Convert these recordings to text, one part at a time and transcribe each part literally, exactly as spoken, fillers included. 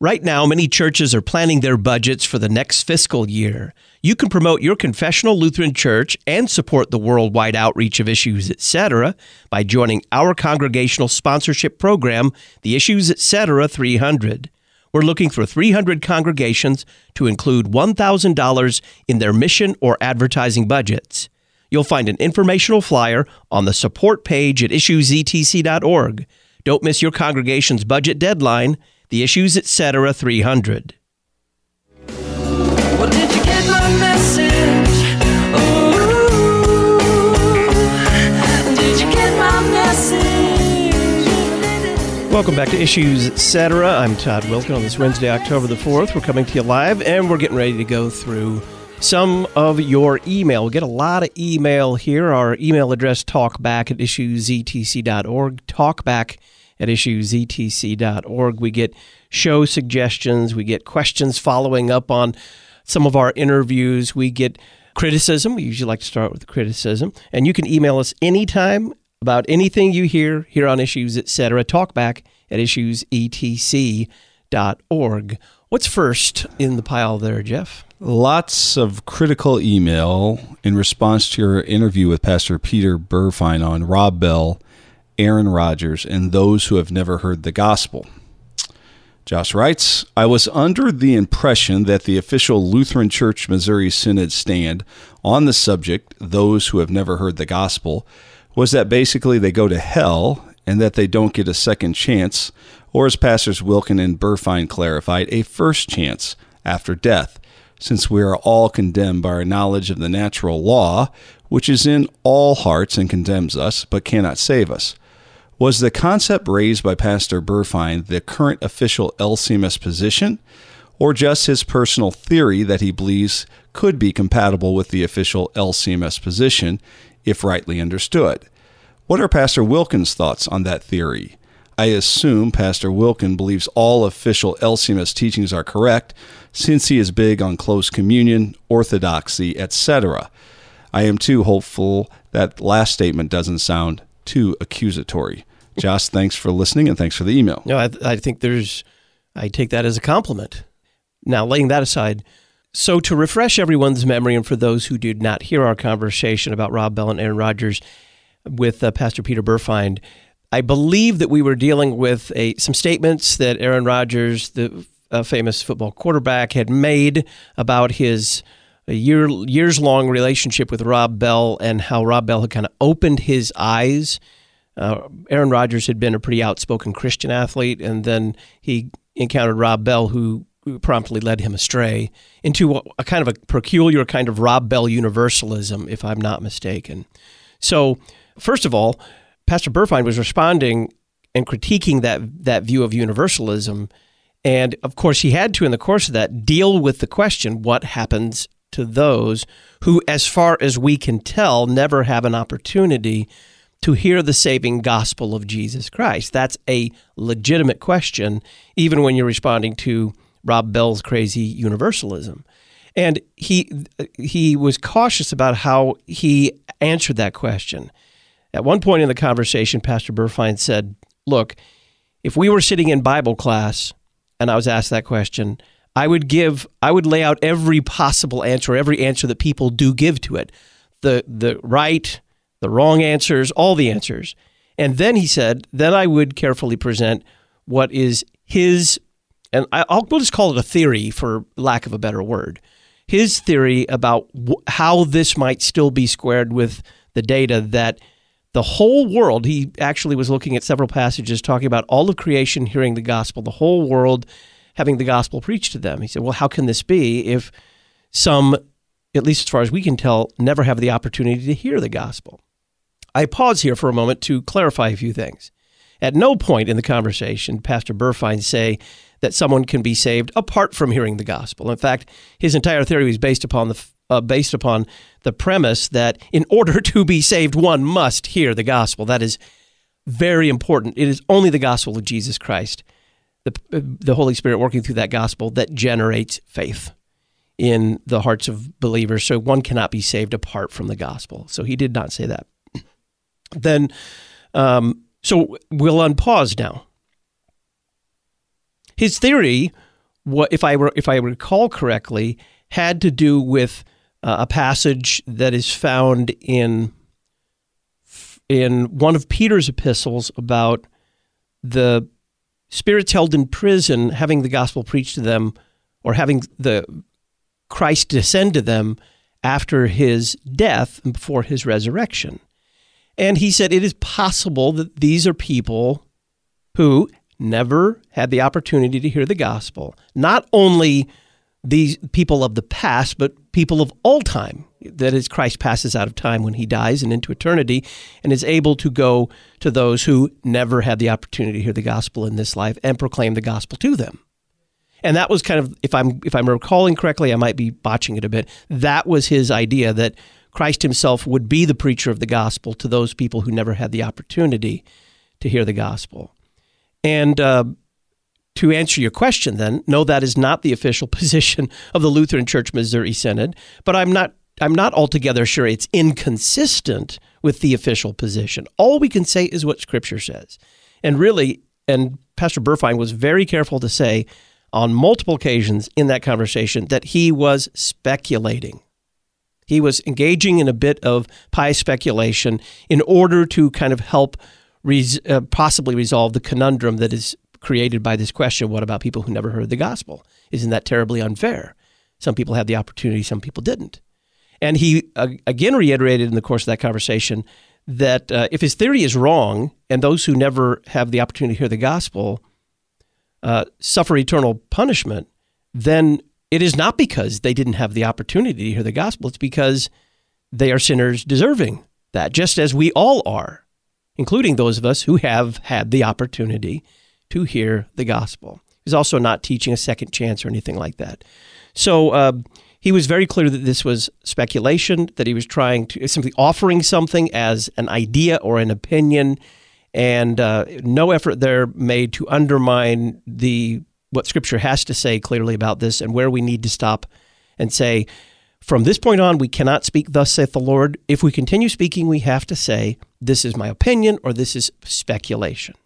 Right now, many churches are planning their budgets for the next fiscal year. You can promote your confessional Lutheran church and support the worldwide outreach of Issues Etc. by joining our congregational sponsorship program, the Issues Etc. three hundred. We're looking for three hundred congregations to include one thousand dollars in their mission or advertising budgets. You'll find an informational flyer on the support page at issues e t c dot org. Don't miss your congregation's budget deadline, the Issues Etc. three hundred. Well, did you get my message? Ooh, did you get my message? Welcome back to Issues Etc. I'm Todd Wilken on this Wednesday, October the fourth. We're coming to you live, and we're getting ready to go through some of your email. We get a lot of email here. Our email address, talkback at issues e t c dot org, talkback at issues e t c dot org. We get show suggestions. We get questions following up on some of our interviews. We get criticism. We usually like to start with criticism. And you can email us anytime about anything you hear here on Issues Etc. Talkback at issues e t c dot org. What's first in the pile there, Jeff? Lots of critical email in response to your interview with Pastor Peter Burfine on Rob Bell, Aaron Rodgers, and those who have never heard the gospel. Josh writes, I was under the impression that the official Lutheran Church Missouri Synod stand on the subject, those who have never heard the gospel, was that basically they go to hell and that they don't get a second chance, or as Pastors Wilken and Burfine clarified, a first chance after death, since we are all condemned by our knowledge of the natural law, which is in all hearts and condemns us, but cannot save us. Was the concept raised by Pastor Burfine the current official L C M S position, or just his personal theory that he believes could be compatible with the official L C M S position, if rightly understood? What are Pastor Wilken's thoughts on that theory? I assume Pastor Wilken believes all official L C M S teachings are correct, since he is big on close communion, orthodoxy, et cetera. I am too hopeful that last statement doesn't sound too accusatory. Josh, thanks for listening, and thanks for the email. No, I, I think there's, I take that as a compliment. Now, laying that aside, so to refresh everyone's memory, and for those who did not hear our conversation about Rob Bell and Aaron Rodgers with uh, Pastor Peter Burfine, I believe that we were dealing with a some statements that Aaron Rodgers, the uh, famous football quarterback, had made about his a year years-long relationship with Rob Bell and how Rob Bell had kind of opened his eyes. Uh, Aaron Rodgers had been a pretty outspoken Christian athlete, and then he encountered Rob Bell, who promptly led him astray into a, a kind of a peculiar kind of Rob Bell universalism, if I'm not mistaken. So, first of all, Pastor Burfine was responding and critiquing that that view of universalism, and of course he had to, in the course of that, deal with the question, what happens to those who, as far as we can tell, never have an opportunity to hear the saving gospel of Jesus Christ? That's a legitimate question, even when you're responding to Rob Bell's crazy universalism. And he he was cautious about how he answered that question. At one point in the conversation, Pastor Burfine said, look, if we were sitting in Bible class and I was asked that question, I would give, I would lay out every possible answer, every answer that people do give to it. The the right, the wrong answers, all the answers. And then he said, then I would carefully present what is his, and I'll we'll just call it a theory for lack of a better word, his theory about w- how this might still be squared with the data that the whole world, he actually was looking at several passages talking about all of creation hearing the gospel, the whole world having the gospel preached to them. He said, well, how can this be if some, at least as far as we can tell, never have the opportunity to hear the gospel? I pause here for a moment to clarify a few things. At no point in the conversation, Pastor Burfine say that someone can be saved apart from hearing the gospel. In fact, his entire theory was based upon the uh, based upon the premise that in order to be saved, one must hear the gospel. That is very important. It is only the gospel of Jesus Christ, the the Holy Spirit working through that gospel, that generates faith in the hearts of believers. So one cannot be saved apart from the gospel. So he did not say that. Then, um, so we'll unpause now. His theory what if I re- if I recall correctly, had to do with uh, a passage that is found in in one of Peter's epistles about the spirits held in prison having the gospel preached to them, or having the Christ descend to them after his death and before his resurrection. And he said it is possible that these are people who never had the opportunity to hear the gospel. Not only these people of the past, but people of all time. That is, Christ passes out of time when he dies and into eternity, and is able to go to those who never had the opportunity to hear the gospel in this life and proclaim the gospel to them. And that was kind of, if I'm if I'm recalling correctly, I might be botching it a bit, that was his idea, that Christ himself would be the preacher of the gospel to those people who never had the opportunity to hear the gospel. And uh, to answer your question then, no, that is not the official position of the Lutheran Church Missouri Synod, but I'm not I'm not altogether sure it's inconsistent with the official position. All we can say is what Scripture says. And really, and Pastor Burfine was very careful to say on multiple occasions in that conversation that he was speculating. He was engaging in a bit of pious speculation in order to kind of help res- uh, possibly resolve the conundrum that is created by this question, what about people who never heard the gospel? Isn't that terribly unfair? Some people had the opportunity, some people didn't. And he uh, again reiterated in the course of that conversation that uh, if his theory is wrong, and those who never have the opportunity to hear the gospel uh, suffer eternal punishment, then it is not because they didn't have the opportunity to hear the gospel. It's because they are sinners deserving that, just as we all are, including those of us who have had the opportunity to hear the gospel. He's also not teaching a second chance or anything like that. So uh, he was very clear that this was speculation, that he was trying to simply offering something as an idea or an opinion, and uh, no effort there made to undermine the what Scripture has to say clearly about this, and where we need to stop and say, from this point on, we cannot speak, thus saith the Lord. If we continue speaking, we have to say, this is my opinion, or this is speculation.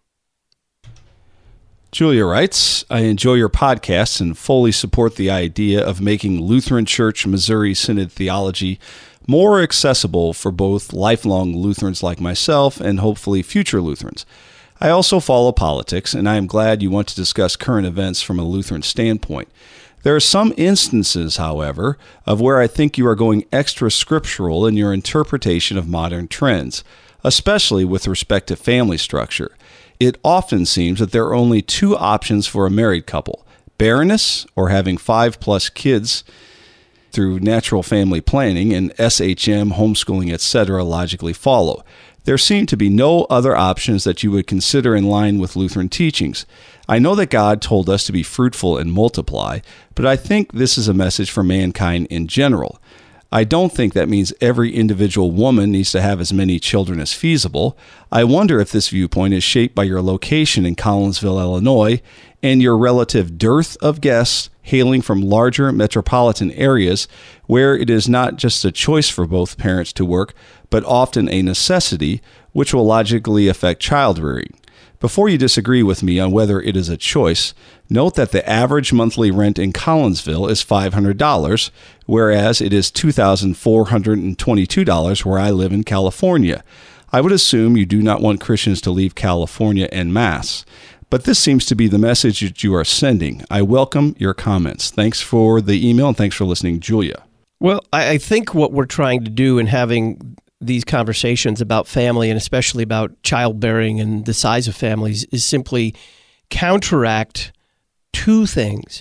Julia writes, I enjoy your podcasts and fully support the idea of making Lutheran Church Missouri Synod theology more accessible for both lifelong Lutherans like myself and hopefully future Lutherans. I also follow politics, and I am glad you want to discuss current events from a Lutheran standpoint. There are some instances, however, of where I think you are going extra scriptural in your interpretation of modern trends, especially with respect to family structure. It often seems that there are only two options for a married couple: barrenness or having five plus kids through natural family planning, and S H M, homeschooling, et cetera logically follow. There seem to be no other options that you would consider in line with Lutheran teachings. I know that God told us to be fruitful and multiply, but I think this is a message for mankind in general. I don't think that means every individual woman needs to have as many children as feasible. I wonder if this viewpoint is shaped by your location in Collinsville, Illinois, and your relative dearth of guests hailing from larger metropolitan areas where it is not just a choice for both parents to work, but often a necessity, which will logically affect child rearing. Before you disagree with me on whether it is a choice, note that the average monthly rent in Collinsville is five hundred dollars, whereas it is two thousand four hundred twenty-two dollars where I live in California. I would assume you do not want Christians to leave California en masse, but this seems to be the message that you are sending. I welcome your comments. Thanks for the email, and thanks for listening, Julia. Well, I I think what we're trying to do in having these conversations about family, and especially about childbearing and the size of families, is simply counteract two things.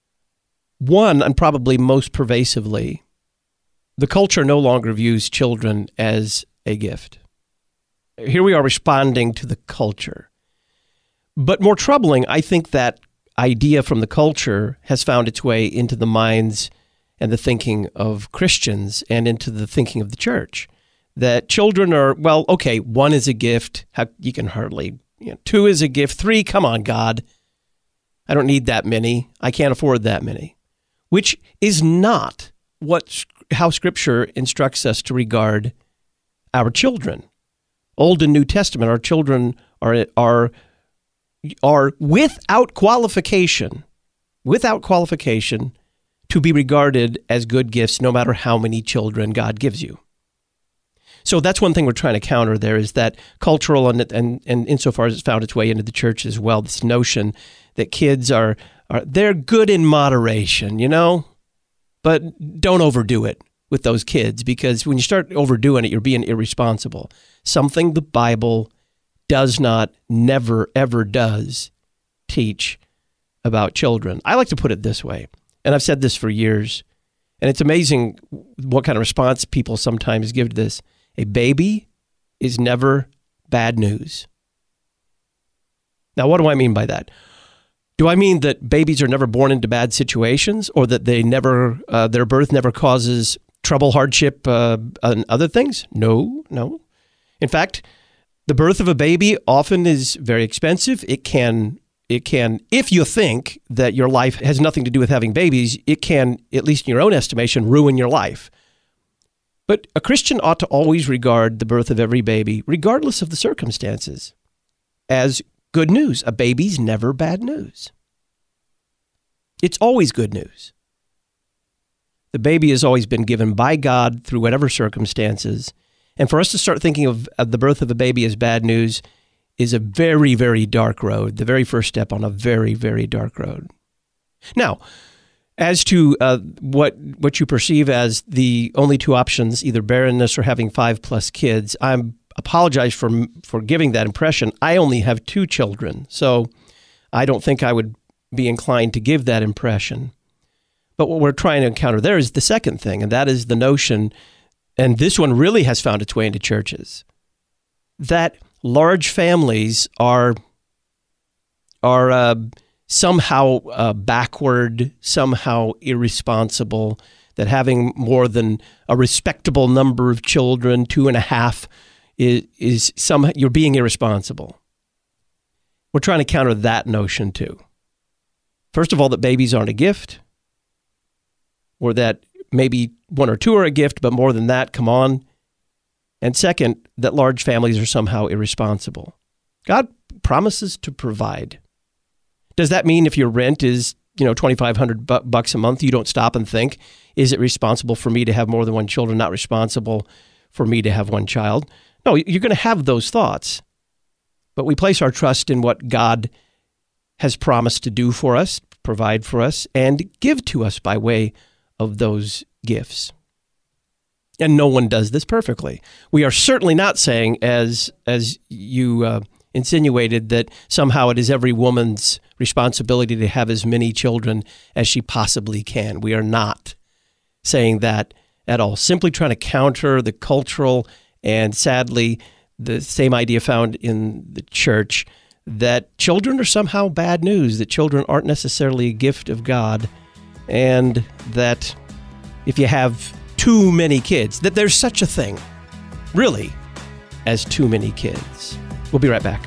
One, and probably most pervasively, the culture no longer views children as a gift. Here we are responding to the culture. But more troubling, I think that idea from the culture has found its way into the minds and the thinking of Christians and into the thinking of the church. That children are, well, okay, one is a gift. How, you can hardly, you know, two is a gift. Three, come on, God. I don't need that many. I can't afford that many. Which is not what how Scripture instructs us to regard our children. Old and New Testament, our children are are are without qualification without qualification, to be regarded as good gifts no matter how many children God gives you. So that's one thing we're trying to counter there, is that cultural, and and, and insofar as it's found its way into the church as well, this notion that kids are, are they're good in moderation, you know, but don't overdo it with those kids, because when you start overdoing it, you're being irresponsible. Something the Bible does not, never, ever does teach about children. I like to put it this way, and I've said this for years, and it's amazing what kind of response people sometimes give to this. A baby is never bad news. Now, what do I mean by that? Do I mean that babies are never born into bad situations, or that they never, uh, their birth never causes trouble, hardship, uh, and other things? No, no. In fact, the birth of a baby often is very expensive. It can, it can, if you think that your life has nothing to do with having babies, it can, at least in your own estimation, ruin your life. But a Christian ought to always regard the birth of every baby, regardless of the circumstances, as good news. A baby's never bad news. It's always good news. The baby has always been given by God through whatever circumstances. And for us to start thinking of, of the birth of a baby as bad news is a very, very dark road, the very first step on a very, very dark road. Now, as to uh, what what you perceive as the only two options, either barrenness or having five plus kids, I apologize for for giving that impression. I only have two children, so I don't think I would be inclined to give that impression. But what we're trying to encounter there is the second thing, and that is the notion, and this one really has found its way into churches, that large families are are uh, somehow uh, backward, somehow irresponsible, that having more than a respectable number of children, two and a half, is, is some, you're being irresponsible. We're trying to counter that notion too. First of all, that babies aren't a gift, or that maybe one or two are a gift, but more than that, come on. And second, that large families are somehow irresponsible. God promises to provide. Does that mean if your rent is, you know, twenty-five hundred bucks a month, you don't stop and think, is it responsible for me to have more than one child, not responsible for me to have one child? No, you're going to have those thoughts. But we place our trust in what God has promised to do for us, provide for us, and give to us by way of those gifts. And no one does this perfectly. We are certainly not saying, as as you uh, insinuated, that somehow it is every woman's responsibility to have as many children as she possibly can. We are not saying that at all. Simply trying to counter the cultural and, sadly, the same idea found in the church, that children are somehow bad news, that children aren't necessarily a gift of God, and that if you have too many kids, that there's such a thing, really, as too many kids. We'll be right back.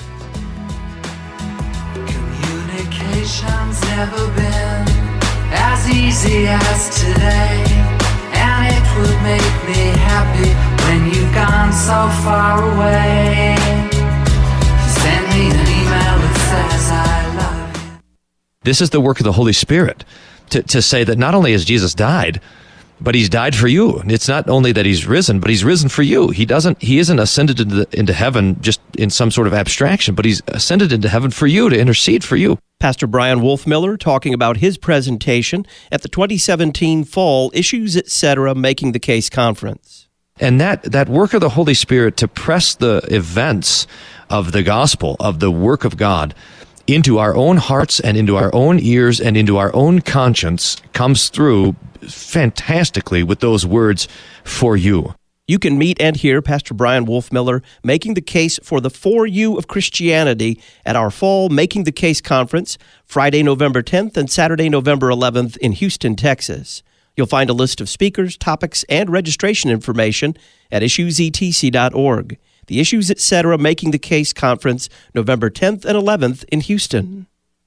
Communication's never been as easy as today, and it would make me happy when you've gone so far away. Send me an email that says I love you. This is the work of the Holy Spirit, to, to say that not only has Jesus died, but he's died for you. It's not only that he's risen, but he's risen for you. He doesn't. He isn't ascended into, the, into heaven just in some sort of abstraction, but he's ascended into heaven for you, to intercede for you. Pastor Brian Wolfmiller talking about his presentation at the twenty seventeen Fall Issues, et cetera, Making the Case Conference. And that, that work of the Holy Spirit to press the events of the gospel, of the work of God, into our own hearts and into our own ears and into our own conscience comes through fantastically with those words, for you. You can meet and hear Pastor Brian Wolfmiller making the case for the For You of Christianity at our Fall Making the Case Conference, Friday, November tenth and Saturday, November eleventh in Houston, Texas. You'll find a list of speakers, topics, and registration information at issues e t c dot org. The Issues, et cetera, Making the Case Conference, November tenth and eleventh in Houston.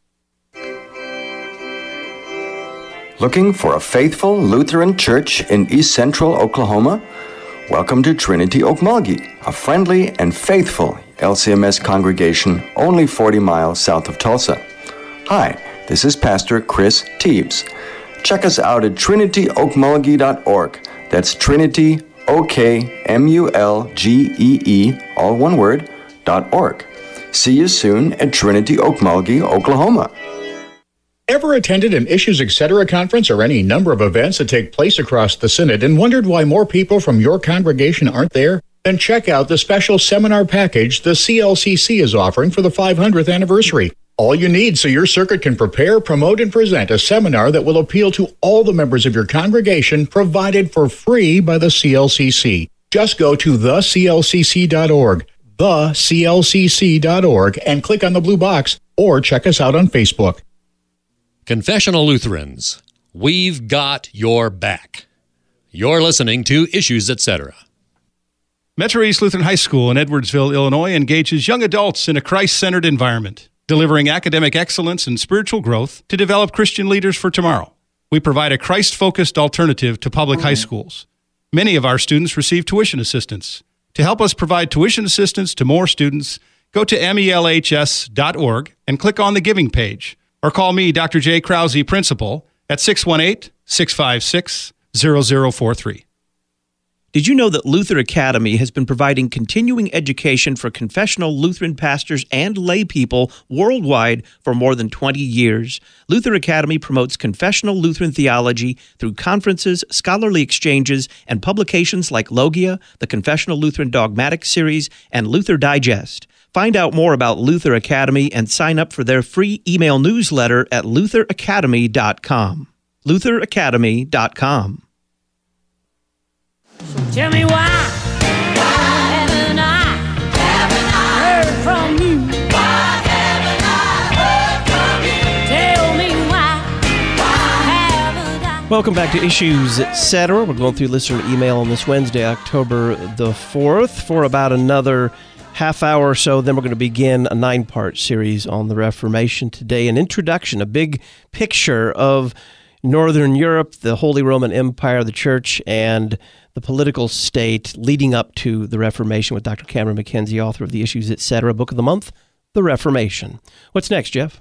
Looking for a faithful Lutheran church in East Central Oklahoma? Welcome to Trinity Okmulgee, a friendly and faithful L C M S congregation only forty miles south of Tulsa. Hi, This is Pastor Chris Teebs. Check us out at trinity oak mulgee dot org. That's Trinity, O K M U L G E E, all one word, dot org. See you soon at Trinity Okmulgee, Oklahoma. Ever attended an Issues Etc. conference or any number of events that take place across the Synod and wondered why more people from your congregation aren't there? Then check out the special seminar package the C L C C is offering for the five hundredth anniversary. All you need so your circuit can prepare, promote, and present a seminar that will appeal to all the members of your congregation, provided for free by the C L C C. Just go to the C L C C dot org. the C L C C dot org and click on the blue box or check us out on Facebook. Confessional Lutherans, we've got your back. You're listening to Issues Etc. Metro East Lutheran High School in Edwardsville, Illinois engages young adults in a Christ-centered environment, delivering academic excellence and spiritual growth to develop Christian leaders for tomorrow. We provide a Christ-focused alternative to public high schools. Many of our students receive tuition assistance. To help us provide tuition assistance to more students, go to M E L H S dot org and click on the Giving page, or call me, Doctor J. Krause, Principal, at six one eight, six five six, zero zero four three. Did you know that Luther Academy has been providing continuing education for confessional Lutheran pastors and lay people worldwide for more than twenty years? Luther Academy promotes confessional Lutheran theology through conferences, scholarly exchanges, and publications like Logia, the Confessional Lutheran Dogmatic Series, and Luther Digest. Find out more about Luther Academy and sign up for their free email newsletter at luther academy dot com. luther academy dot com. Tell me why, why haven't I, haven't I heard from you? Why haven't I heard from you? Tell me why, why haven't I? Welcome back to Issues Etc. We're going through listener email on this Wednesday, October the fourth, for about another half hour or so. Then we're going to begin a nine-part series on the Reformation today. An introduction, a big picture of Northern Europe, the Holy Roman Empire, the Church, and the political state leading up to the Reformation with Doctor Cameron McKenzie, author of the Issues Etc. Book of the Month, The Reformation. What's next, Jeff?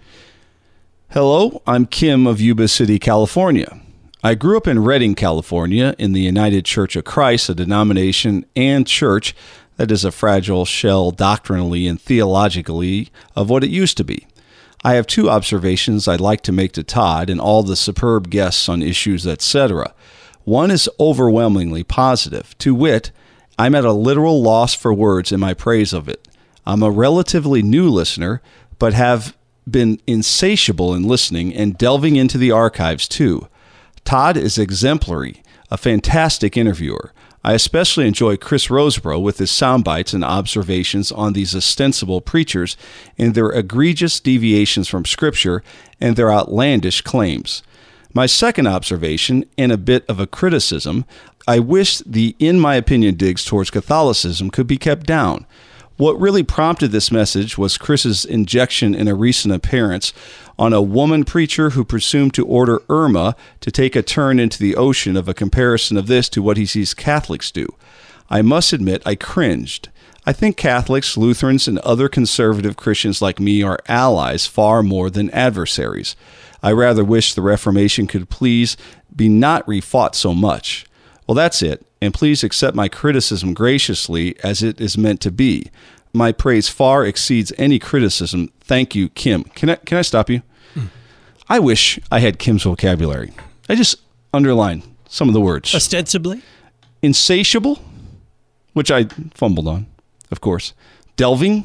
Hello, I'm Kim of Yuba City, California. I grew up in Redding, California, in the United Church of Christ, a denomination and church that is a fragile shell doctrinally and theologically of what it used to be. I have two observations I'd like to make to Todd and all the superb guests on Issues Etc. One is overwhelmingly positive. To wit, I'm at a literal loss for words in my praise of it. I'm a relatively new listener, but have been insatiable in listening and delving into the archives too. Todd is exemplary, a fantastic interviewer. I especially enjoy Chris Rosebrough with his sound bites and observations on these ostensible preachers and their egregious deviations from Scripture and their outlandish claims. My second observation, and a bit of a criticism, I wish the in my opinion digs towards Catholicism could be kept down. What really prompted this message was Chris's injection in a recent appearance on a woman preacher who presumed to order Irma to take a turn into the ocean of a comparison of this to what he sees Catholics do. I must admit I cringed. I think Catholics, Lutherans, and other conservative Christians like me are allies far more than adversaries. I rather wish the Reformation could please be not refought so much. Well, that's it, and please accept my criticism graciously as it is meant to be. My praise far exceeds any criticism. Thank you, Kim. Can I, can I stop you? Hmm. I wish I had Kim's vocabulary. I just underline some of the words. Ostensibly? Insatiable, which I fumbled on, of course. Delving.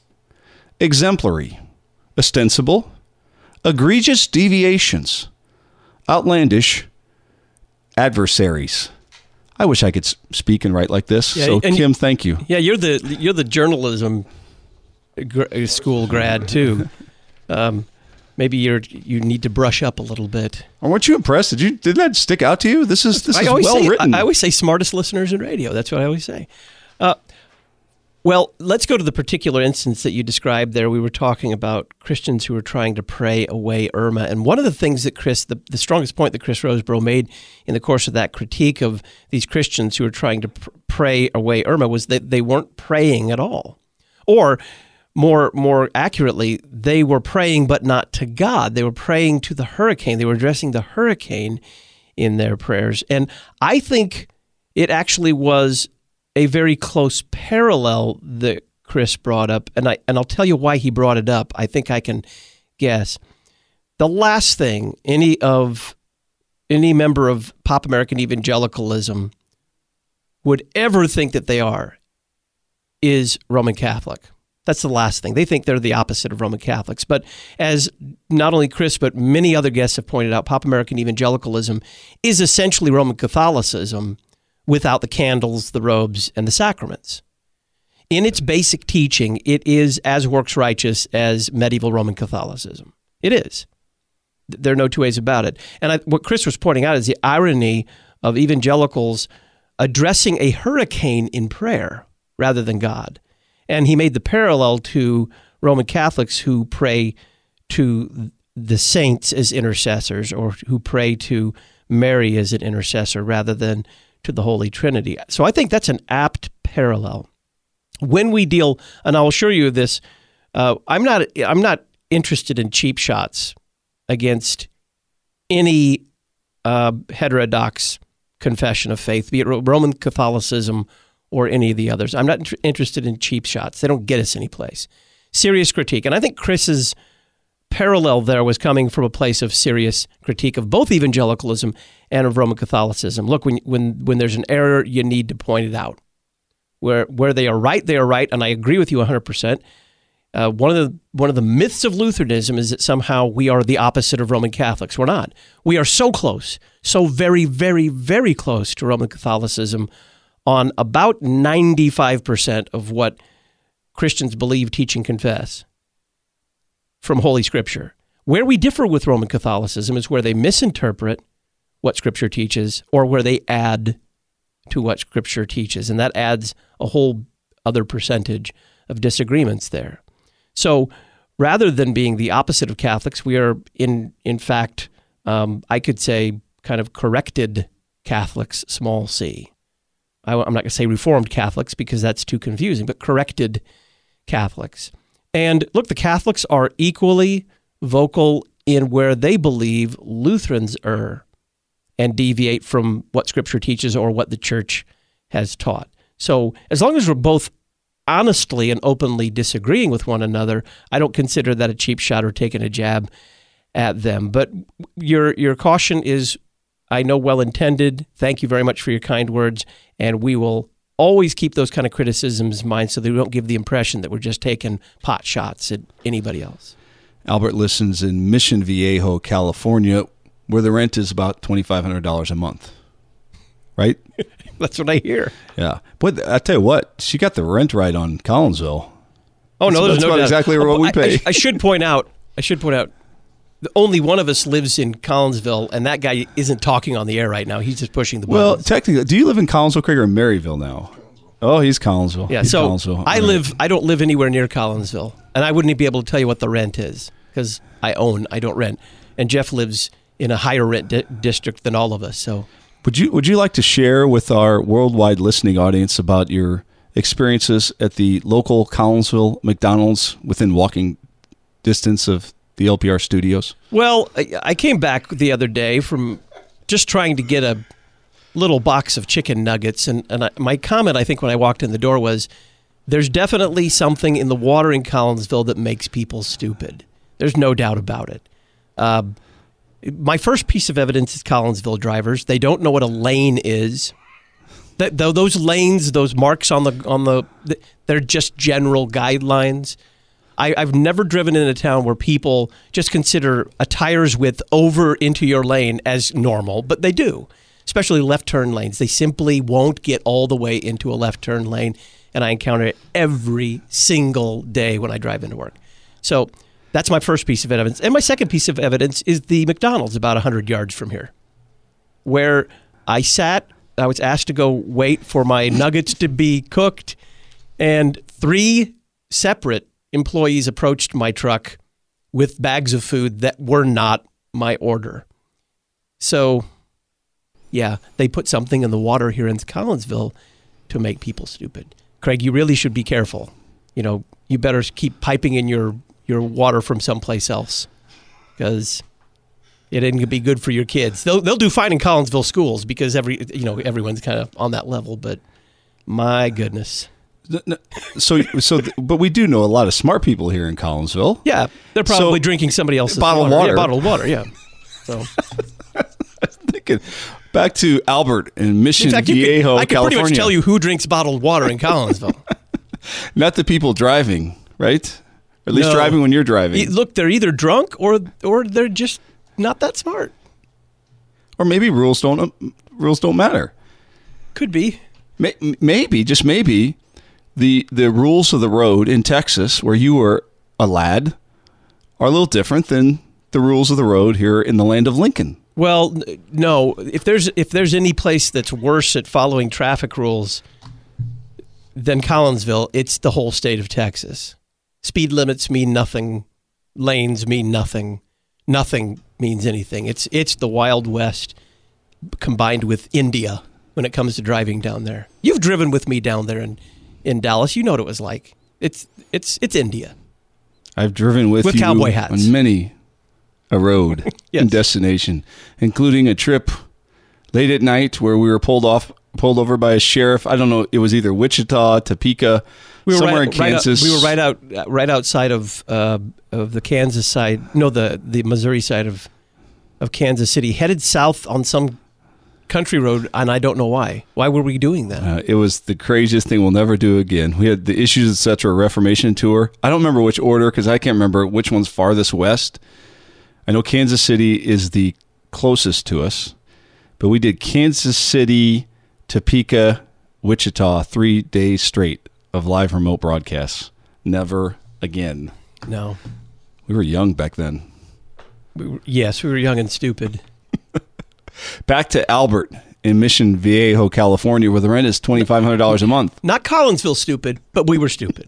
Exemplary. Ostensible. Egregious deviations. Outlandish. Adversaries. I wish I could speak and write like this. Yeah, so, Kim, thank you. Yeah, you're the you're the journalism school grad too. Um, maybe you're you need to brush up a little bit. Or weren't you impressed? Did you did that stick out to you? This is this I is well say, written. I, I always say smartest listeners in radio. That's what I always say. Uh, well, let's go to the particular instance that you described there. We were talking about Christians who were trying to pray away Irma. And one of the things that Chris, the, the strongest point that Chris Rosebrough made in the course of that critique of these Christians who were trying to pr- pray away Irma was that they weren't praying at all. Or more more accurately, they were praying but not to God. They were praying to the hurricane. They were addressing the hurricane in their prayers. And I think it actually was a very close parallel that Chris brought up, and I and I'll tell you why he brought it up. I think I can guess. The last thing any of any member of Pop American evangelicalism would ever think that they are is Roman Catholic. That's the last thing. They think they're the opposite of Roman Catholics. But as not only Chris, but many other guests have pointed out, Pop American evangelicalism is essentially Roman Catholicism without the candles, the robes, and the sacraments. In its basic teaching, it is as works righteous as medieval Roman Catholicism. It is. There are no two ways about it. And I, what Chris was pointing out is the irony of evangelicals addressing a hurricane in prayer rather than God. And he made the parallel to Roman Catholics who pray to the saints as intercessors, or who pray to Mary as an intercessor rather than to the Holy Trinity. So I think that's an apt parallel. When we deal, and I'll assure you this, uh, I'm not I'm not interested in cheap shots against any uh, heterodox confession of faith, be it Roman Catholicism or any of the others. I'm not inter- interested in cheap shots. They don't get us anyplace. Serious critique. And I think Chris's parallel there was coming from a place of serious critique of both evangelicalism and of Roman Catholicism. Look, when when when there's an error, you need to point it out. Where where they are right, they are right, and I agree with you one hundred percent. Uh, one of the one of the myths of Lutheranism is that somehow we are the opposite of Roman Catholics. We're not. We are so close, so very, very, very close to Roman Catholicism on about ninety-five percent of what Christians believe, teach, and confess from Holy Scripture. Where we differ with Roman Catholicism is where they misinterpret what Scripture teaches or where they add to what Scripture teaches, and that adds a whole other percentage of disagreements there. So rather than being the opposite of Catholics, we are, in in fact, um, I could say, kind of corrected Catholics, small c. I, I'm not going to say Reformed Catholics because that's too confusing, but corrected Catholics. And look, the Catholics are equally vocal in where they believe Lutherans err and deviate from what Scripture teaches or what the Church has taught. So as long as we're both honestly and openly disagreeing with one another, I don't consider that a cheap shot or taking a jab at them. But your your caution is, I know, well-intended. Thank you very much for your kind words, and we will always keep those kind of criticisms in mind so that we don't give the impression that we're just taking pot shots at anybody else. Albert listens in Mission Viejo, California, where the rent is about twenty-five hundred dollars a month, right? That's what I hear. Yeah. But I tell you what, she got the rent right on Collinsville. Oh, no, that's, there's that's no about doubt. exactly oh, what we I, pay. I, I should point out, I should point out, the only one of us lives in Collinsville, and that guy isn't talking on the air right now. He's just pushing the buttons. Well, technically, do you live in Collinsville, Craig, or Maryville now? Oh, he's Collinsville. Yeah, he's so Collinsville. I Right. live. I don't live anywhere near Collinsville, and I wouldn't be able to tell you what the rent is because I own. I don't rent, and Jeff lives in a higher rent di- district than all of us. So, Would you Would you like to share with our worldwide listening audience about your experiences at the local Collinsville McDonald's within walking distance of the L P R studios? well, I, I came back the other day from just trying to get a little box of chicken nuggets, and, and I, my comment, I think, when I walked in the door was, there's definitely something in the water in Collinsville that makes people stupid. There's no doubt about it. Uh, my first piece of evidence is Collinsville drivers. They don't know what a lane is. That those lanes, those marks on the on the, they're just general guidelines. I, I've never driven in a town where people just consider a tire's width over into your lane as normal, but they do. Especially left turn lanes. They simply won't get all the way into a left turn lane, and I encounter it every single day when I drive into work. So that's my first piece of evidence. And my second piece of evidence is the McDonald's about one hundred yards from here, where I sat, I was asked to go wait for my nuggets to be cooked, and three separate employees approached my truck with bags of food that were not my order. So, yeah, they put something in the water here in Collinsville to make people stupid. Craig, you really should be careful. you know, you better keep piping in your, your water from someplace else because it ain't gonna be good for your kids. They'll they'll do fine in Collinsville schools because every you know everyone's kind of on that level. But my goodness. So so, but we do know a lot of smart people here in Collinsville. Yeah, they're probably So, drinking somebody else's bottled water. water. Yeah, bottled water. Yeah. So Thinking back to Albert in Mission in fact, you Viejo, could, I could California. pretty much tell you who drinks bottled water in Collinsville. Not the people driving, right? Or at least No. driving when you're driving. E- Look, they're either drunk or or they're just not that smart. Or maybe rules don't um, rules don't matter. Could be. May, maybe, just maybe, the the rules of the road in Texas, where you were a lad, are a little different than the rules of the road here in the land of Lincoln. Well, n- no. If there's if there's any place that's worse at following traffic rules than Collinsville, it's the whole state of Texas. Speed limits mean nothing. Lanes mean nothing. Nothing means anything. It's it's the Wild West combined with India when it comes to driving down there. You've driven with me down there in, in Dallas. You know what it was like. It's it's it's India. I've driven with, With you cowboy hats. on many a road Yes. and destination, including a trip late at night where we were pulled off, pulled over by a sheriff. I don't know. It was either Wichita, Topeka, We were somewhere right, in right out- Kansas. we were right out right outside of uh, of the Kansas side. No, the the Missouri side of of Kansas City, headed south on some country road, and I don't know why. Why were we doing that? Uh, it was the craziest thing we'll never do again. We had the Issues, et cetera, Reformation tour. I don't remember which order because I can't remember which one's farthest west. I know Kansas City is the closest to us, but we did Kansas City, Topeka, Wichita, three days straight of live remote broadcasts. Never again. No. We were young back then. We were, yes, we were young and stupid. Back to Albert in Mission Viejo, California, where the rent is twenty-five hundred dollars a month. Not Collinsville stupid, but we were stupid.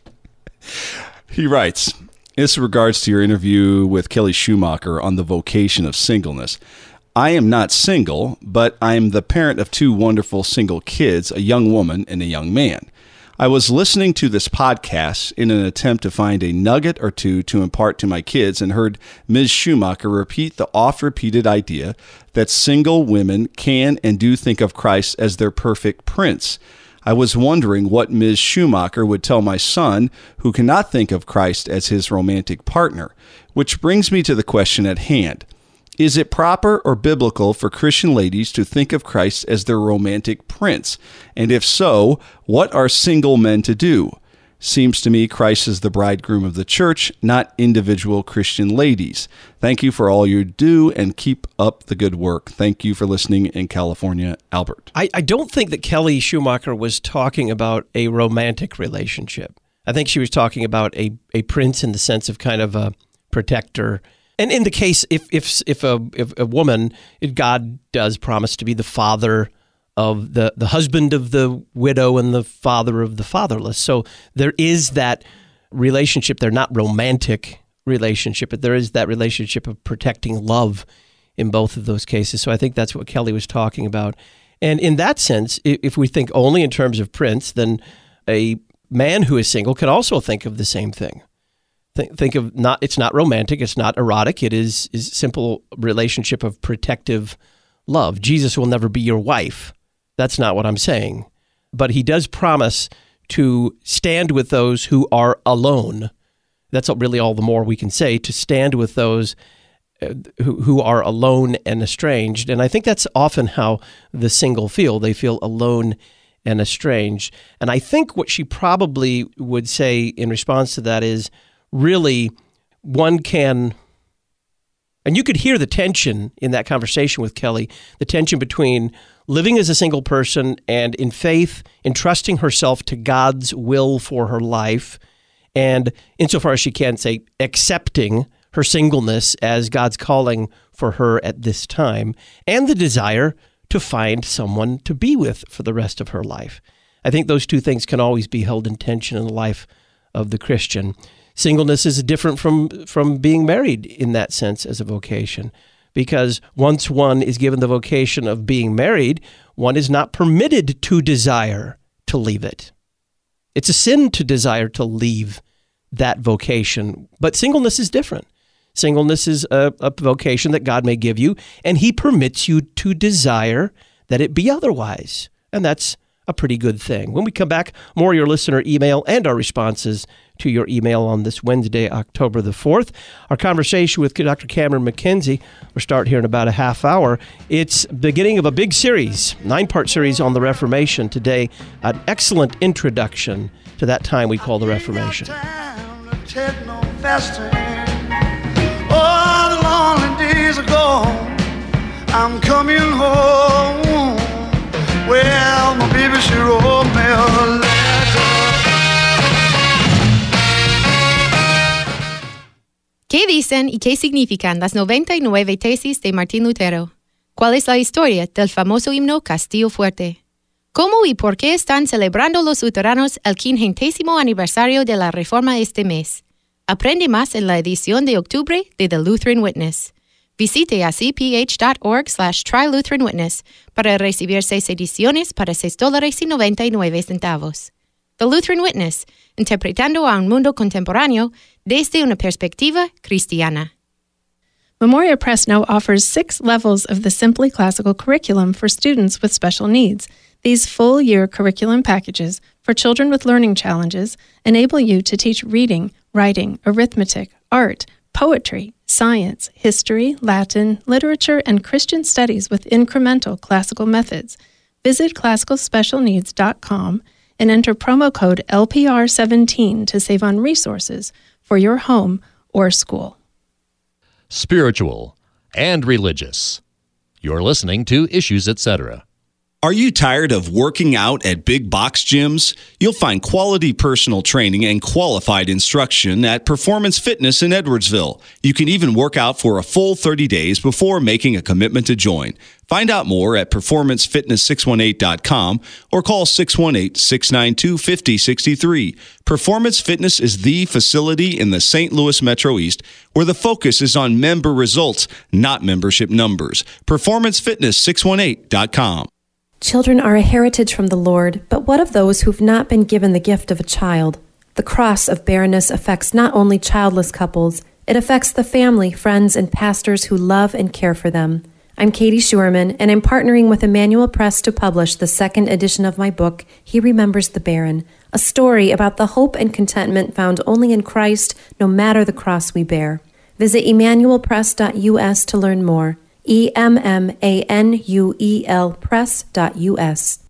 He writes, this regards to your interview with Kelly Schumacher on the vocation of singleness. I am not single, but I am the parent of two wonderful single kids, a young woman and a young man. I was listening to this podcast in an attempt to find a nugget or two to impart to my kids and heard Miz Schumacher repeat the oft-repeated idea that single women can and do think of Christ as their perfect prince. I was wondering what Miz Schumacher would tell my son, who cannot think of Christ as his romantic partner. Which brings me to the question at hand. Is it proper or biblical for Christian ladies to think of Christ as their romantic prince? And if so, what are single men to do? Seems to me Christ is the bridegroom of the church, not individual Christian ladies. Thank you for all you do and keep up the good work. Thank you for listening in California, Albert. I, I don't think that Kelly Schumacher was talking about a romantic relationship. I think she was talking about a, a prince in the sense of kind of a protector. And in the case, if if if a if a woman, if God does promise to be the father of the the husband of the widow and the father of the fatherless, so there is that relationship. They're not romantic relationship, but there is that relationship of protecting love in both of those cases. So I think that's what Kelly was talking about. And in that sense, i- if we think only in terms of prince, then a man who is single can also think of the same thing. Think, think of not, it's not romantic, it's not erotic, it is is simple relationship of protective love. Jesus will never be your wife. That's not what I'm saying. But he does promise to stand with those who are alone. That's really all the more we can say, to stand with those uh, who, who are alone and estranged. And I think that's often how the single feel. They feel alone and estranged. And I think what she probably would say in response to that is, really, one can, and you could hear the tension in that conversation with Kelly, the tension between living as a single person and in faith, entrusting herself to God's will for her life, and insofar as she can say, accepting her singleness as God's calling for her at this time, and the desire to find someone to be with for the rest of her life. I think those two things can always be held in tension in the life of the Christian. Singleness is different from, from being married in that sense as a vocation, because once one is given the vocation of being married, one is not permitted to desire to leave it. It's a sin to desire to leave that vocation. But singleness is different. Singleness is a, a vocation that God may give you, and he permits you to desire that it be otherwise. And that's a pretty good thing. When we come back, more of your listener email and our responses to your email on this Wednesday, October the fourth. Our conversation with Doctor Cameron McKenzie will start here in about a half hour. It's beginning of a big series, nine-part series on the Reformation. Today, an excellent introduction to that time we call the Reformation. Oh, the lonely days are gone. I'm coming home. Well, my baby, she wrote me a letter. ¿Qué dicen y qué significan las noventa y nueve tesis de Martín Lutero? ¿Cuál es la historia del famoso himno Castillo Fuerte? ¿Cómo y por qué están celebrando los luteranos el quincuagésimo aniversario de la Reforma este mes? Aprende más en la edición de octubre de The Lutheran Witness. Visite a cph.org slash Try Lutheran Witness para recibir seis ediciones para seis dólares y noventa y nueve centavos. The Lutheran Witness, interpretando a un mundo contemporáneo desde una perspectiva cristiana. Memoria Press now offers six levels of the Simply Classical curriculum for students with special needs. These full-year curriculum packages for children with learning challenges enable you to teach reading, writing, arithmetic, art, poetry, science, history, Latin, literature, and Christian studies with incremental classical methods. Visit classical special needs dot com and enter promo code L P R seventeen to save on resources for your home or school. Spiritual and religious. You're listening to Issues, et cetera. Are you tired of working out at big box gyms? You'll find quality personal training and qualified instruction at Performance Fitness in Edwardsville. You can even work out for a full thirty days before making a commitment to join. Find out more at performance fitness six one eight dot com or call six one eight, six nine two, five zero six three. Performance Fitness is the facility in the Saint Louis Metro East where the focus is on member results, not membership numbers. performance fitness six one eight dot com. Children are a heritage from the Lord, but what of those who've not been given the gift of a child? The cross of barrenness affects not only childless couples, it affects the family, friends, and pastors who love and care for them. I'm Katie Schuerman, and I'm partnering with Emmanuel Press to publish the second edition of my book, He Remembers the Barren, a story about the hope and contentment found only in Christ, no matter the cross we bear. Visit emmanuel press dot u s to learn more. E M M A N U E L press dot U S.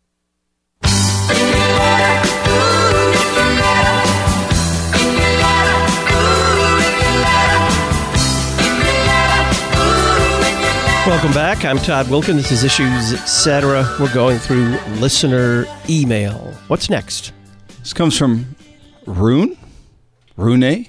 Welcome back. I'm Todd Wilkin. This is Issues, et cetera. We're going through listener email. What's next? This comes from Rune? Rune?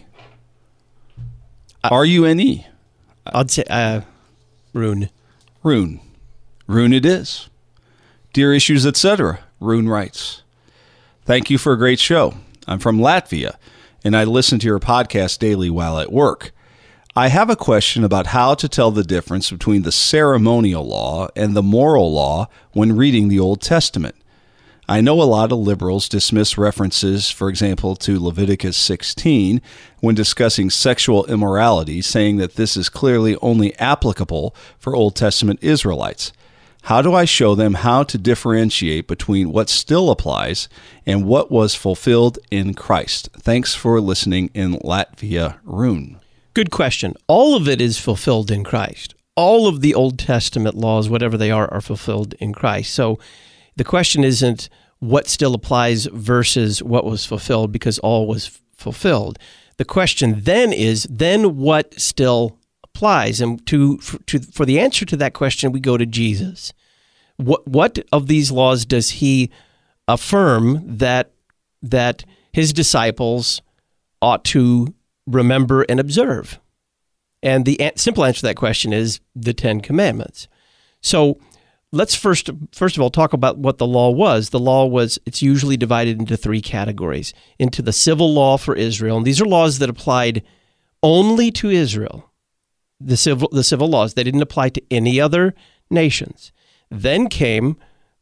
R U N E. I'd say... Uh, Rune. Rune. Rune it is. Dear Issues, et cetera. Rune writes, thank you for a great show. I'm from Latvia, and I listen to your podcast daily while at work. I have a question about how to tell the difference between the ceremonial law and the moral law when reading the Old Testament. I know a lot of liberals dismiss references, for example, to Leviticus sixteen when discussing sexual immorality, saying that this is clearly only applicable for Old Testament Israelites. How do I show them how to differentiate between what still applies and what was fulfilled in Christ? Thanks for listening in Latvia, Rune. Good question. All of it is fulfilled in Christ. All of the Old Testament laws, whatever they are, are fulfilled in Christ. So the question isn't what still applies versus what was fulfilled, because all was fulfilled. The question then is, then what still applies? And to for, to for the answer to that question, we go to Jesus. What what of these laws does he affirm that that his disciples ought to remember and observe? And the simple answer to that question is the Ten Commandments. So let's first first of all talk about what the law was. The law was, it's usually divided into three categories. Into the civil law for Israel, and these are laws that applied only to Israel. The civil the civil laws, they didn't apply to any other nations. Then came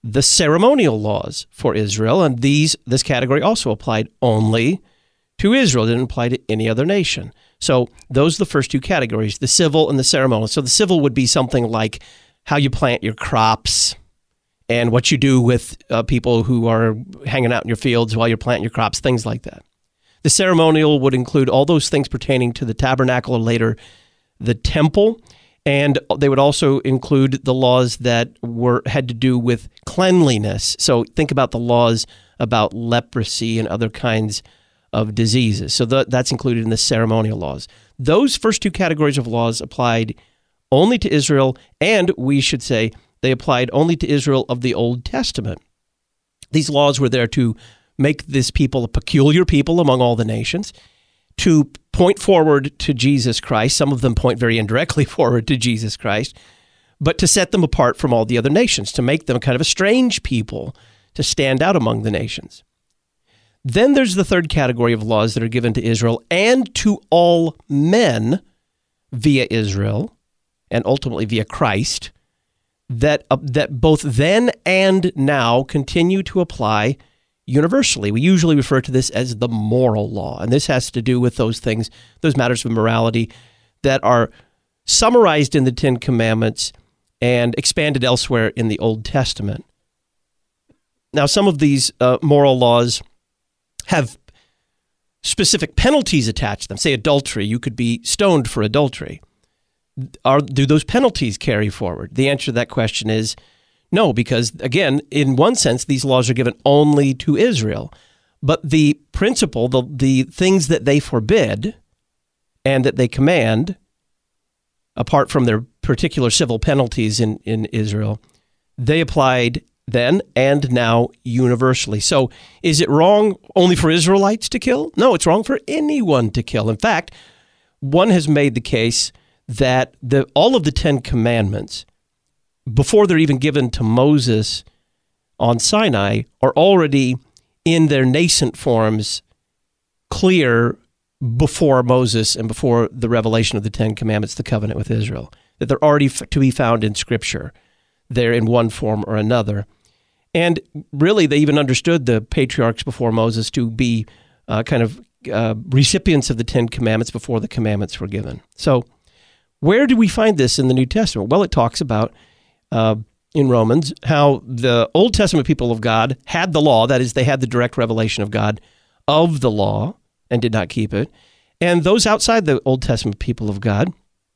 the ceremonial laws for Israel, and these this category also applied only to Israel. It didn't apply to any other nation. So those are the first two categories, the civil and the ceremonial. So the civil would be something like how you plant your crops and what you do with uh, people who are hanging out in your fields while you're planting your crops, things like that. The ceremonial would include all those things pertaining to the tabernacle or later the temple, and they would also include the laws that were had to do with cleanliness. So think about the laws about leprosy and other kinds of diseases. So the, that's included in the ceremonial laws. Those first two categories of laws applied only to Israel, and we should say they applied only to Israel of the Old Testament. These laws were there to make this people a peculiar people among all the nations, to point forward to Jesus Christ. Some of them point very indirectly forward to Jesus Christ, but to set them apart from all the other nations, to make them kind of a strange people, to stand out among the nations. Then there's the third category of laws that are given to Israel and to all men via Israel and ultimately via Christ, that uh, that both then and now continue to apply universally. We usually refer to this as the moral law, and this has to do with those things, those matters of morality that are summarized in the Ten Commandments and expanded elsewhere in the Old Testament. Now, some of these uh, moral laws have specific penalties attached to them. Say adultery, you could be stoned for adultery. Are, do those penalties carry forward? The answer to that question is no, because again, in one sense, these laws are given only to Israel. But the principle, the, the things that they forbid and that they command, apart from their particular civil penalties in, in Israel, they applied then and now universally. So is it wrong only for Israelites to kill? No, it's wrong for anyone to kill. In fact, one has made the case that the all of the Ten Commandments, before they're even given to Moses on Sinai, are already in their nascent forms clear before Moses and before the revelation of the Ten Commandments, the covenant with Israel, that they're already f- to be found in Scripture. They're in one form or another. And really, they even understood the patriarchs before Moses to be uh, kind of uh, recipients of the Ten Commandments before the commandments were given. So where do we find this in the New Testament? Well, it talks about uh, in Romans how the Old Testament people of God had the law, that is, they had the direct revelation of God of the law and did not keep it. And those outside the Old Testament people of God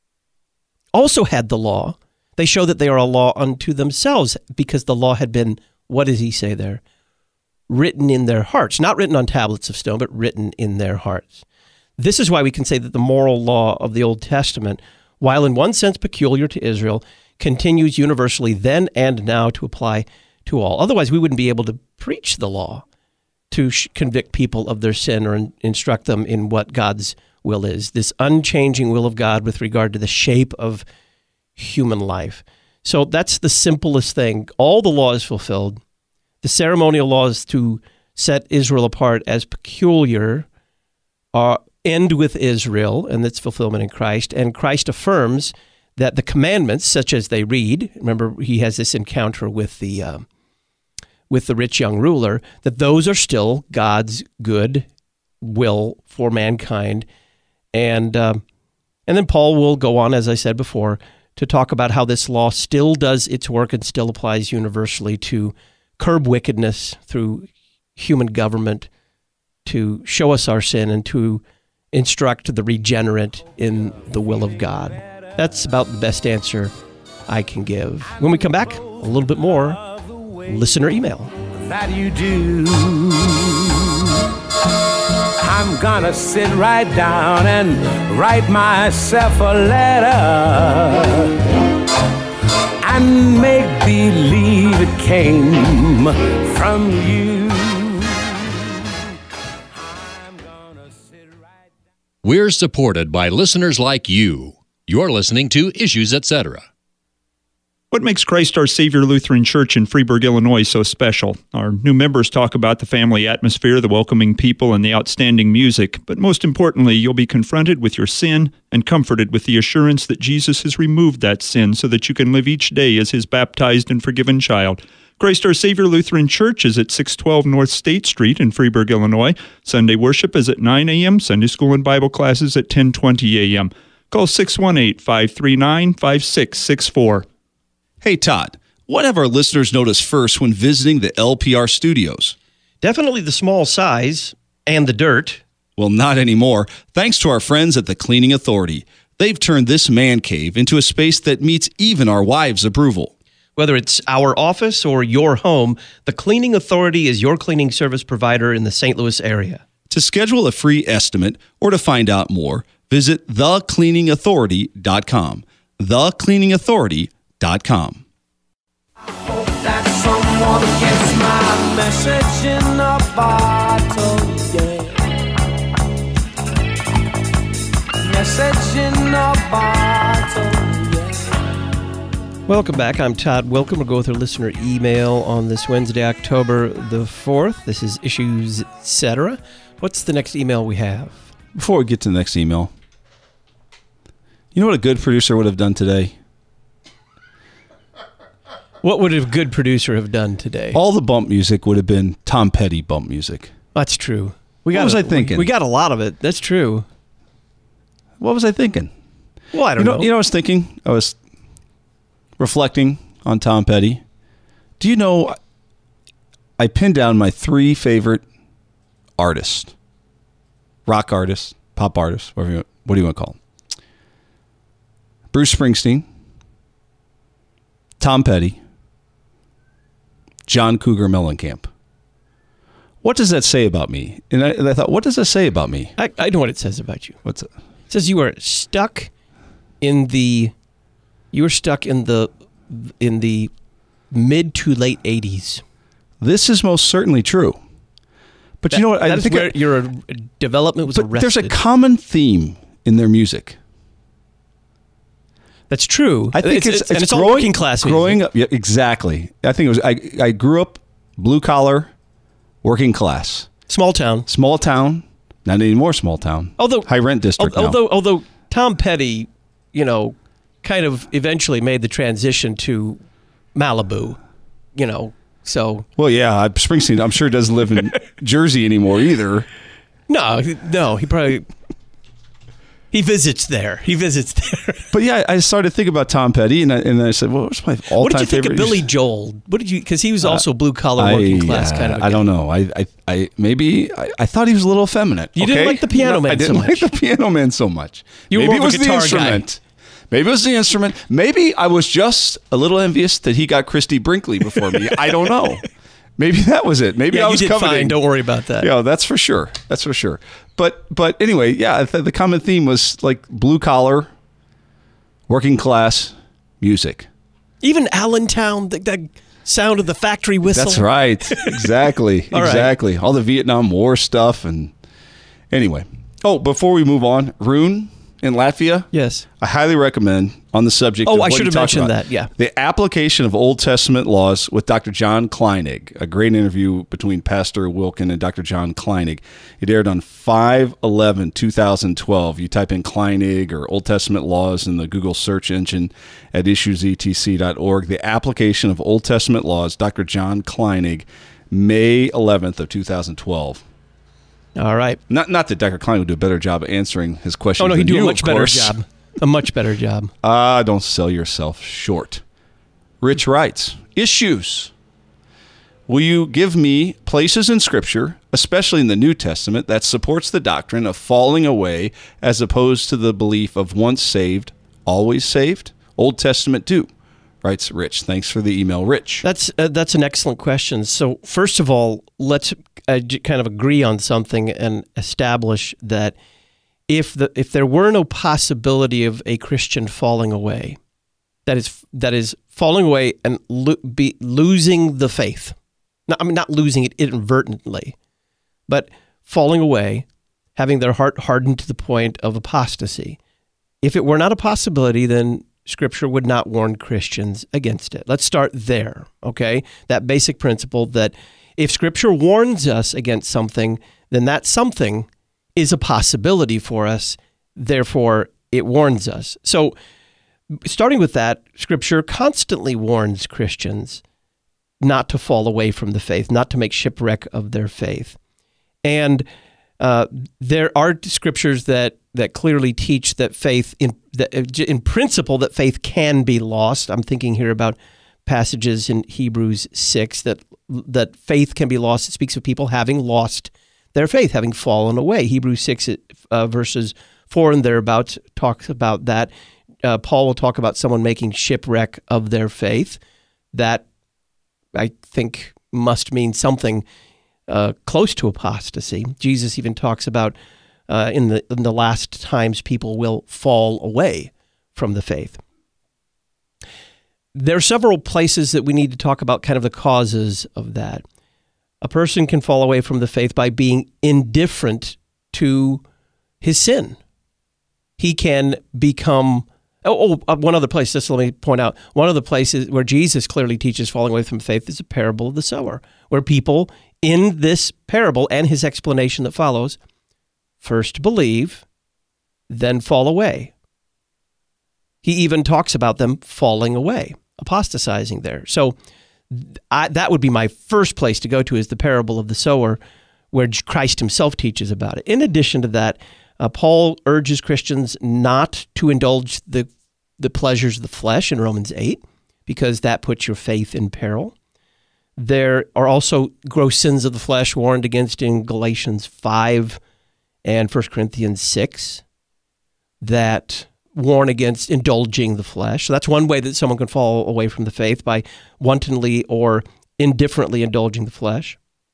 also had the law. They show that they are a law unto themselves because the law had been, what does he say there? Written in their hearts. Not written on tablets of stone, but written in their hearts. This is why we can say that the moral law of the Old Testament, while in one sense peculiar to Israel, continues universally then and now to apply to all. Otherwise, we wouldn't be able to preach the law to sh- convict people of their sin or in- instruct them in what God's will is, this unchanging will of God with regard to the shape of human life. So that's the simplest thing. All the law is fulfilled. The ceremonial laws to set Israel apart as peculiar are end with Israel and its fulfillment in Christ. And Christ affirms that the commandments, such as they read, remember he has this encounter with the uh, with the rich young ruler, that those are still God's good will for mankind. And uh, and then Paul will go on, as I said before, to talk about how this law still does its work and still applies universally to curb wickedness through human government, to show us our sin, and to instruct the regenerate in the will of God. That's about the best answer I can give. When we come back, a little bit more listener email. That you do. I'm gonna sit right down and write myself a letter and make believe it came from you. We're supported by listeners like you. You're listening to Issues, et cetera. What makes Christ Our Savior Lutheran Church in Freeburg, Illinois so special? Our new members talk about the family atmosphere, the welcoming people, and the outstanding music. But most importantly, you'll be confronted with your sin and comforted with the assurance that Jesus has removed that sin so that you can live each day as His baptized and forgiven child. Christ Our Savior Lutheran Church is at six twelve North State Street in Freeburg, Illinois. Sunday worship is at nine a.m., Sunday school and Bible classes at ten twenty a.m. Call six one eight, five three nine, five six six four. Hey, Todd, what have our listeners noticed first when visiting the L P R studios? Definitely the small size and the dirt. Well, not anymore, thanks to our friends at the Cleaning Authority. They've turned this man cave into a space that meets even our wives' approval. Whether it's our office or your home, the Cleaning Authority is your cleaning service provider in the Saint Louis area. To schedule a free estimate or to find out more, visit the cleaning authority dot com. the cleaning authority dot com. That someone gets my message in a bottle, yeah. Message in a bottle, yeah. Welcome back. I'm Todd Welcome. We'll go with our listener email on this Wednesday, October the fourth. This is Issues, et cetera. What's the next email we have? Before we get to the next email, you know what a good producer would have done today? What would a good producer have done today? All the bump music would have been Tom Petty bump music. That's true. We got what was a, I thinking? We, we got a lot of it. That's true. What was I thinking? Well, I don't you know, know. You know, I was thinking. I was reflecting on Tom Petty. Do you know? I pinned down my three favorite artists: rock artists, pop artists, whatever you, what do you want to call them? Bruce Springsteen, Tom Petty, John Cougar Mellencamp. What does that say about me? And I, and I thought, what does that say about me? I, I know what it says about you. What's it? It says you are stuck in the you were stuck in the in the mid to late eighties. This is most certainly true. But that, you know what? I that think is where I, your development was but arrested. There's a common theme in their music. That's true. I think it's, it's, it's, it's, and it's growing, all working class music. Growing up, yeah, exactly. I think it was. I I grew up blue collar, working class, small town, small town. Not anymore, small town. Although high rent district. Although now. although Tom Petty, you know, kind of eventually made the transition to Malibu, you know. So well, yeah, Springsteen. I'm sure doesn't live in Jersey anymore either. No, no, he probably. He visits there. He visits there. But yeah, I started thinking about Tom Petty, and I, and I said, "Well, what's my all-time favorite?" What did you think favorite? of Billy Joel? What did you? Because he was also blue collar, I, working class uh, kind of. A I guy. don't know. I, I, I maybe I, I thought he was a little effeminate. You okay? didn't like the Piano Man I didn't so like much. the Piano Man so much. You were maybe more it of a was the guitar instrument. Maybe it was the instrument. Maybe I was just a little envious that he got Christy Brinkley before me. I don't know. Maybe that was it. Maybe Yeah, I you was did coveting. fine. Don't worry about that. Yeah, that's for sure. That's for sure. But but anyway, yeah, I th- the common theme was like blue collar, working class music. Even Allentown, the, the sound of the factory whistle. That's right. Exactly. All right. exactly. All the Vietnam War stuff. And anyway. Oh, before we move on, Rune in Latvia. Yes. I highly recommend on the subject Oh, of I what should you have talked mentioned about, that, yeah. The application of Old Testament laws with Doctor John Kleinig, a great interview between Pastor Wilkin and Doctor John Kleinig. It aired on five eleven twenty twelve. You type in Kleinig or Old Testament laws in the Google search engine at issues e t c dot org. The application of Old Testament laws, Doctor John Kleinig, May eleventh of two thousand twelve. All right. Not not that Doctor Klein would do a better job of answering his questions. Oh no, he'd than do you, a much of better course. job. A much better job. Ah, don't sell yourself short. Rich writes, issues. Will you give me places in Scripture, especially in the New Testament, that supports the doctrine of falling away as opposed to the belief of once saved, always saved? Old Testament do, writes Rich. Thanks for the email, Rich. That's uh, that's an excellent question. So first of all, let's uh, j- kind of agree on something and establish that if the if there were no possibility of a Christian falling away, that is that is falling away and lo- be losing the faith. Not, I mean, not losing it inadvertently, but falling away, having their heart hardened to the point of apostasy. If it were not a possibility, then Scripture would not warn Christians against it. Let's start there, okay? That basic principle that if Scripture warns us against something, then that something is a possibility for us. Therefore, it warns us. So, starting with that, Scripture constantly warns Christians not to fall away from the faith, not to make shipwreck of their faith. And uh, there are scriptures that that clearly teach that faith, in that, in principle, that faith can be lost. I'm thinking here about passages in Hebrews six that that faith can be lost. It speaks of people having lost their faith, having fallen away. Hebrews six uh, verses four and thereabouts talks about that. Uh, Paul will talk about someone making shipwreck of their faith. That, I think, must mean something uh, close to apostasy. Jesus even talks about uh, in the in the last times people will fall away from the faith. There are several places that we need to talk about kind of the causes of that. A person can fall away from the faith by being indifferent to his sin. He can become... Oh, oh, one other place, just let me point out, one of the places where Jesus clearly teaches falling away from faith is the parable of the sower, where people in this parable and his explanation that follows first believe, then fall away. He even talks about them falling away, apostatizing there. So I, that would be my first place to go to, is the parable of the sower, where Christ himself teaches about it. In addition to that, Uh, Paul urges Christians not to indulge the the pleasures of the flesh in Romans eight, because that puts your faith in peril. There are also gross sins of the flesh warned against in Galatians five and First Corinthians six that warn against indulging the flesh. So that's one way that someone can fall away from the faith, by wantonly or indifferently indulging the flesh.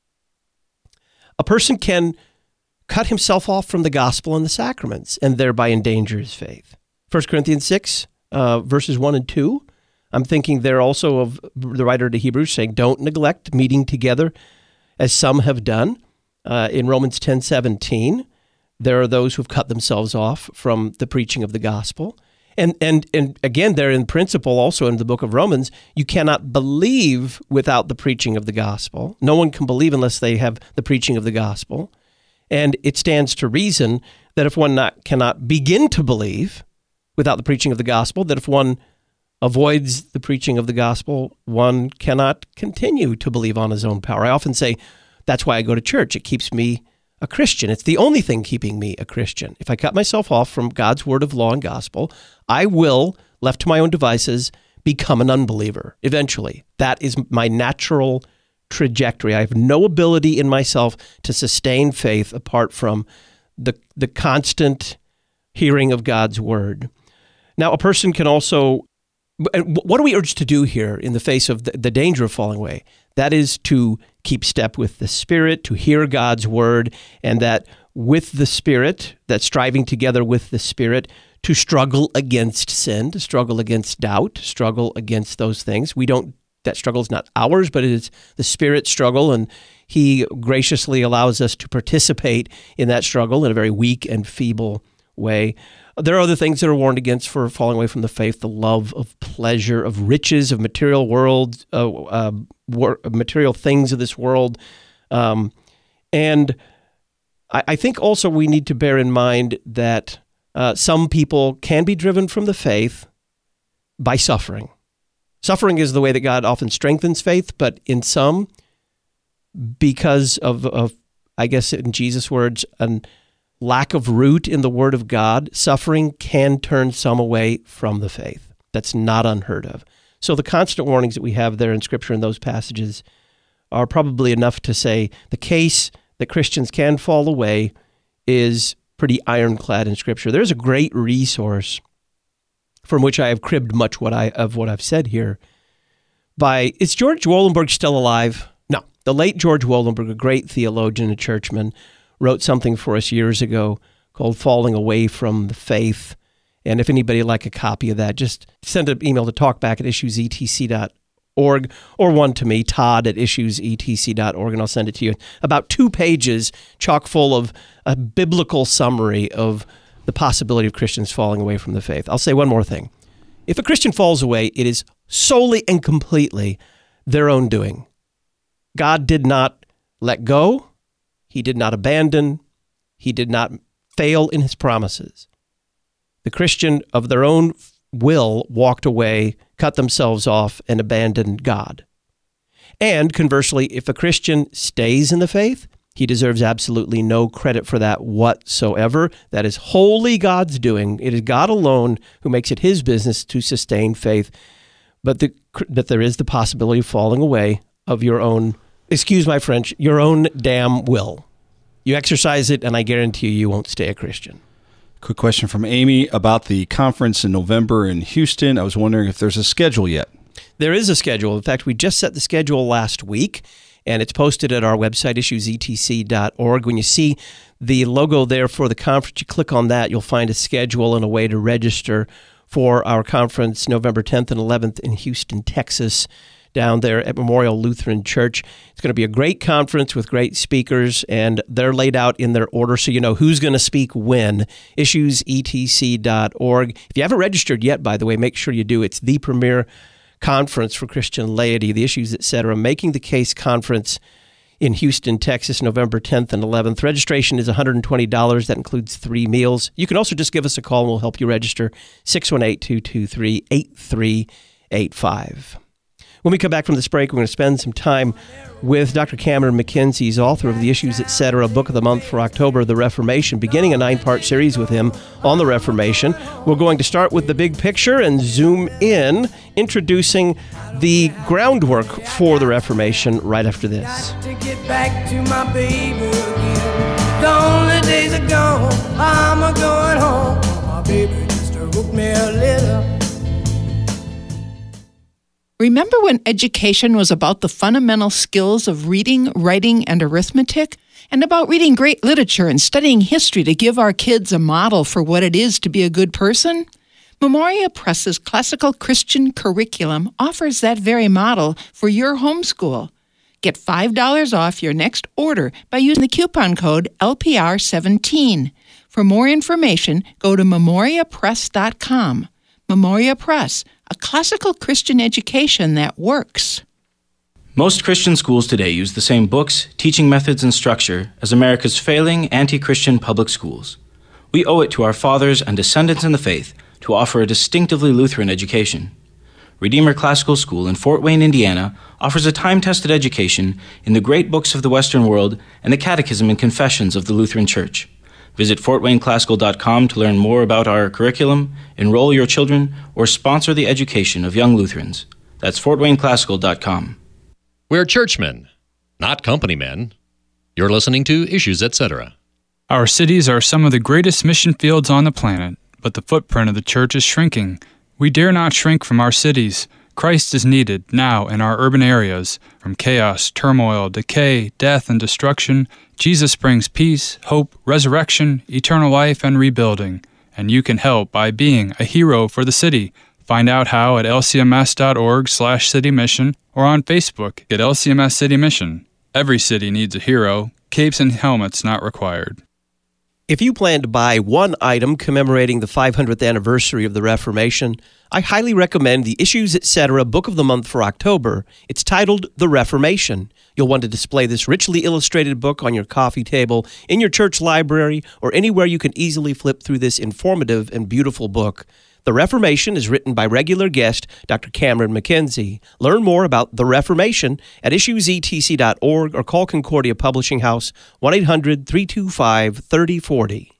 A person can cut himself off from the gospel and the sacraments, and thereby endanger his faith. First Corinthians six, uh, verses one and two, I'm thinking there also of the writer to Hebrews saying, don't neglect meeting together as some have done. Uh, in Romans ten seventeen, there are those who've cut themselves off from the preaching of the gospel. And, and, and again, there in principle, also in the book of Romans, you cannot believe without the preaching of the gospel. No one can believe unless they have the preaching of the gospel. And it stands to reason that if one not, cannot begin to believe without the preaching of the gospel, that if one avoids the preaching of the gospel, one cannot continue to believe on his own power. I often say, that's why I go to church. It keeps me a Christian. It's the only thing keeping me a Christian. If I cut myself off from God's word of law and gospel, I will, left to my own devices, become an unbeliever eventually. That is my natural trajectory. I have no ability in myself to sustain faith apart from the the constant hearing of God's word. Now, a person can also, what are we urged to do here in the face of the, the danger of falling away? That is to keep step with the Spirit, to hear God's word, and that with the Spirit, that striving together with the Spirit, to struggle against sin, to struggle against doubt, to struggle against those things. We don't That struggle is not ours, but it is the Spirit's struggle, and he graciously allows us to participate in that struggle in a very weak and feeble way. There are other things that are warned against for falling away from the faith: the love of pleasure, of riches, of material world, uh, uh, war, material things of this world. Um, and I, I think also we need to bear in mind that uh, some people can be driven from the faith by suffering. Suffering is the way that God often strengthens faith, but in some, because of, of I guess in Jesus' words, a lack of root in the Word of God, suffering can turn some away from the faith. That's not unheard of. So the constant warnings that we have there in Scripture in those passages are probably enough to say the case that Christians can fall away is pretty ironclad in Scripture. There's a great resource from which I have cribbed much what I of what I've said here. By is George Wollenberg still alive? No. The late George Wollenberg, a great theologian and churchman, wrote something for us years ago called Falling Away from the Faith. And if anybody would like a copy of that, just send an email to talkback at issues e t c dot org or one to me, Todd at issues e t c dot org, and I'll send it to you. About two pages, chock full of a biblical summary of the possibility of Christians falling away from the faith. I'll say one more thing. If a Christian falls away, it is solely and completely their own doing. God did not let go. He did not abandon. He did not fail in his promises. The Christian of their own will walked away, cut themselves off, and abandoned God. And conversely, if a Christian stays in the faith, he deserves absolutely no credit for that whatsoever. That is wholly God's doing. It is God alone who makes it his business to sustain faith. But the, but there is the possibility of falling away of your own, excuse my French, your own damn will. You exercise it, and I guarantee you, you won't stay a Christian. Quick question from Amy about the conference in November in Houston. I was wondering if there's a schedule yet. There is a schedule. In fact, we just set the schedule last week, and it's posted at our website, issues e t c dot org. When you see the logo there for the conference, you click on that, you'll find a schedule and a way to register for our conference November tenth and eleventh in Houston, Texas, down there at Memorial Lutheran Church. It's going to be a great conference with great speakers, and they're laid out in their order so you know who's going to speak when. issues e t c dot org. If you haven't registered yet, by the way, make sure you do. It's the premier conference for Christian laity, the Issues, et cetera. Making the Case Conference in Houston, Texas, November tenth and eleventh. Registration is one hundred twenty dollars. That includes three meals. You can also just give us a call and we'll help you register. six one eight, two two three, eight three eight five. When we come back from this break, we're going to spend some time with Doctor Cameron McKenzie. He's author of the Issues, et cetera. Book of the month for October, The Reformation, beginning a nine-part series with him on the Reformation. We're going to start with the big picture and zoom in, introducing the groundwork for the Reformation right after this. To get back to my baby again. The only days are gone, I'm a going home. My baby just wrote me a letter. Remember when education was about the fundamental skills of reading, writing, and arithmetic? And about reading great literature and studying history to give our kids a model for what it is to be a good person? Memoria Press's classical Christian curriculum offers that very model for your homeschool. Get five dollars off your next order by using the coupon code L P R seventeen. For more information, go to memoria press dot com. Memoria Press, a classical Christian education that works. Most Christian schools today use the same books, teaching methods, and structure as America's failing anti-Christian public schools. We owe it to our fathers and descendants in the faith to offer a distinctively Lutheran education. Redeemer Classical School in Fort Wayne, Indiana, offers a time-tested education in the great books of the Western world and the Catechism and Confessions of the Lutheran Church. Visit fort wayne classical dot com to learn more about our curriculum, enroll your children, or sponsor the education of young Lutherans. That's fort wayne classical dot com. We're churchmen, not company men. You're listening to Issues, et cetera. Our cities are some of the greatest mission fields on the planet, but the footprint of the church is shrinking. We dare not shrink from our cities. Christ is needed now in our urban areas. From chaos, turmoil, decay, death, and destruction, Jesus brings peace, hope, resurrection, eternal life, and rebuilding. And you can help by being a hero for the city. Find out how at l c m s dot org slash city mission or on Facebook at L C M S City Mission. Every city needs a hero. Capes and helmets not required. If you plan to buy one item commemorating the five hundredth anniversary of the Reformation, I highly recommend the Issues, et cetera. Book of the month for October. It's titled The Reformation. You'll want to display this richly illustrated book on your coffee table, in your church library, or anywhere you can easily flip through this informative and beautiful book. The Reformation is written by regular guest Doctor Cameron McKenzie. Learn more about The Reformation at issues e t c dot org or call Concordia Publishing House one eight hundred, three two five, three oh four oh.